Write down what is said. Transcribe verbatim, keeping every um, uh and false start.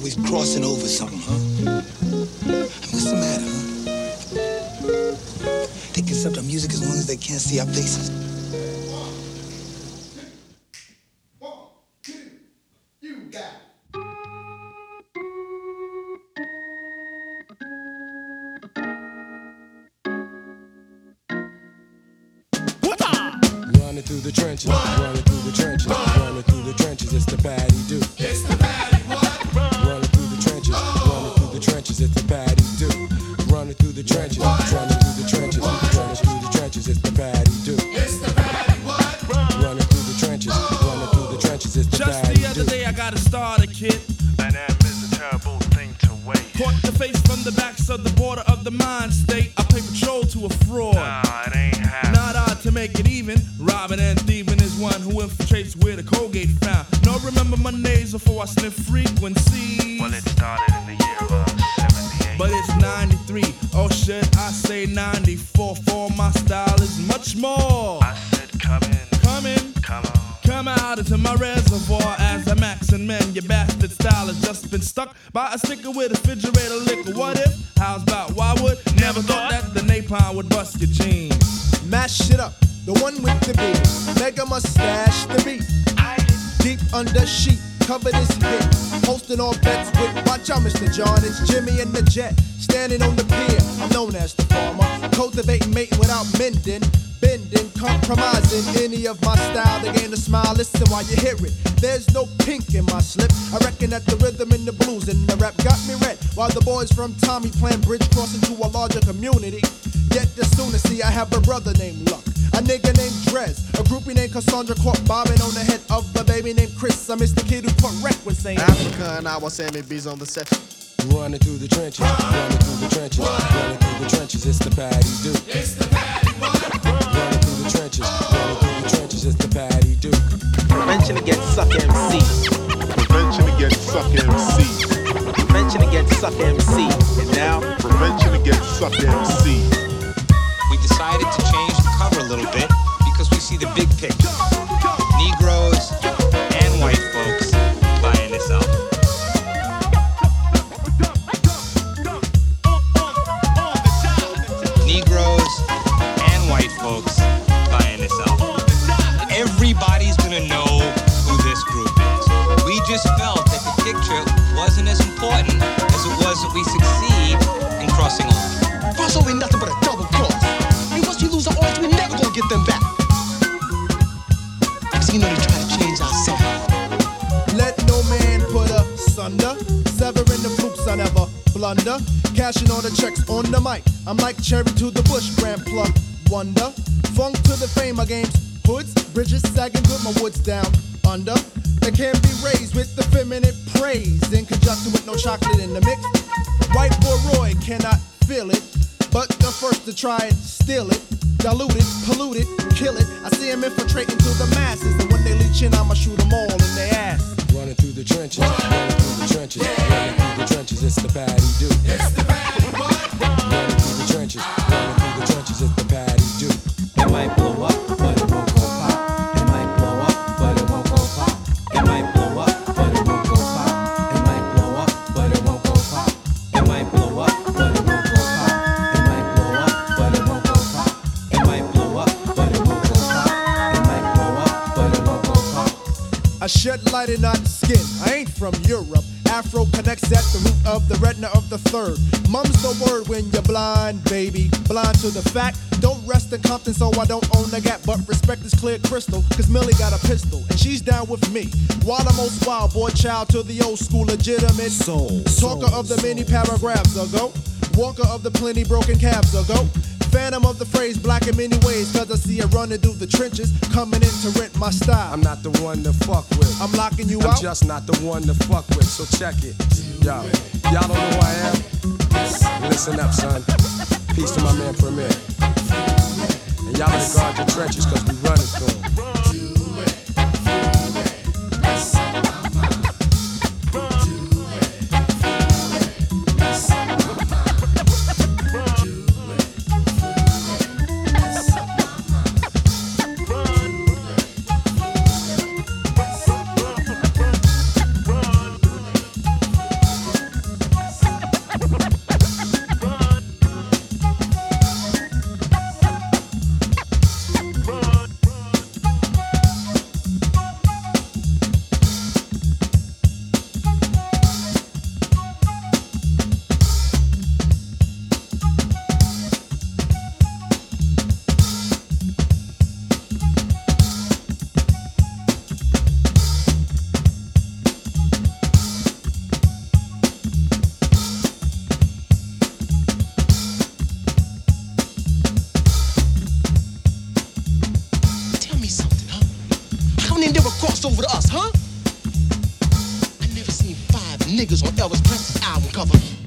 always crossing over something, huh? What's the matter, huh? They can accept our music as long as they can't see our faces. One, two, you got it. Running through the trenches, running through the trenches, running through the trenches, it's the Patty do. It's the Patty what? Running through the trenches, running through the trenches, it's the Patty do. Running through the trenches, running through the trenches, running through the trenches, it's the Patty do. It's the Patty what? Running through the trenches, running through the trenches, it's the Just Patty do. the other day I got a starter kit. An M is a terrible thing to waste. Caught the face from the backs of the border of the mind state. I pay patrol to a fraud. Nah, it ain't happening. Not odd to make it even. Robbing and thieving is one who infiltrates where the Colgate found. No, remember Mondays before I sniff frequencies. Well, it started in the year of seventy-eight. But it's ninety-three, or should I say ninety-four? For my style is much more. I said come in, Come in, come on. come out into my reservoir as a max and men. Your bastard style has just been stuck by a sticker with refrigerator liquor. What if? How's about why would? Never thought that the napalm would bust your jeans. Mash it up, the one with the beard. Mega mustache, the beat. Deep under sheet, covered his hip. Hosting all bets with, watch out, Mister John. It's Jimmy and the Jet, standing on the pier. I'm known as the farmer, cultivating, mating without mending. Bending, compromising any of my style to gain a smile. Listen while you hear it. There's no pink in my slip. I reckon that the rhythm and the blues and the rap got me red. While the boys from Tommy playing bridge cross into a larger community. Yet the sooner see I have a brother named Luck, a nigga named Drez, a groupie named Cassandra caught bobbing on the head of a baby named Chris. I miss the kid who put wreck when saying Africa and our Sammy B's on the set. Running through the trenches, running through the trenches, running through the trenches, it's the Patty do. It's the Patty what? Running through the trenches, running through the trenches, it's the Patty do. Prevention against suck M Cs. Prevention against suck M Cs. Prevention against suck M Cs. And now, Prevention against suck M Cs. We decided to change the cover a little bit because we see the big picture. Negroes and white folks buying this album. Negroes and white folks buying this album. Everybody's gonna know who this group is. We just felt that the picture wasn't as important as it was that we succeed in crossing over. Crossover ain't nothing but a double cross. And once you lose our arms, we never gonna get them back. Cause you know they try to change our sound. let no man put asunder. Severing the flukes I never blunder. Cashing all the checks on the mic. I'm like cherry to the bush, grand plug wonder. Funk to the fame of games. Hoods, bridges sagging with my woods down under. They can be raised with the feminine praise in conjunction with no chocolate in the mix. White boy Roy cannot feel it, but the first to try and steal it. Dilute it, pollute it, kill it. I see them infiltrating to the masses, and when they leech in, I'ma shoot them all in their ass. Running through the trenches, running through the trenches, running through the trenches, it's the Patty do. It's the Patty what? Running through the trenches, running through the trenches, it's the Patty do. it might blow up, but it won't go pop. It might blow up, but it won't go pop. It might blow up, but it won't go pop. It might blow up, but it won't go pop. It might blow up, but it won't go pop. It might blow up, but it won't go pop. It might blow up, but it won't go pop. It might blow up, but it won't go pop. I shed light in on skin. I ain't from Europe. Afro connects at the root of the retina of the third. Mum's the word when you're blind, baby. Blind to the fact. Don't rest in Compton, so I don't own the gap. But respect is clear crystal, cause Millie got a pistol, and she's down with me. While the most wild boy child to the old school legitimate soul. Talker of the many paragraphs ago. Walker of the plenty broken calves ago. Phantom of the phrase black in many ways, cause I see her running through the trenches, coming in to rent my style. I'm not the one to fuck with. I'm locking you I'm out. just not the one to fuck with, so check it. Yo, y'all don't know who I am? Listen up, son. Peace to my man Premier. And y'all better guard your trenches, cause we running through them. cross over to us, huh? I never seen five niggas on Elvis Presley's album cover.